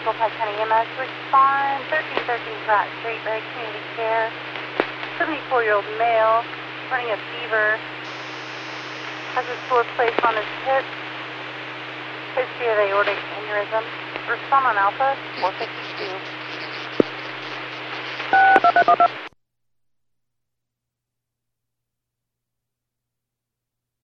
vehicle, Pike County EMS. Respond 1313 Pratt Street, Barry Community Care. 74-year-old male, running a fever. Has a sore place on his hip. History of aortic aneurysm. Respond on Alpha 452.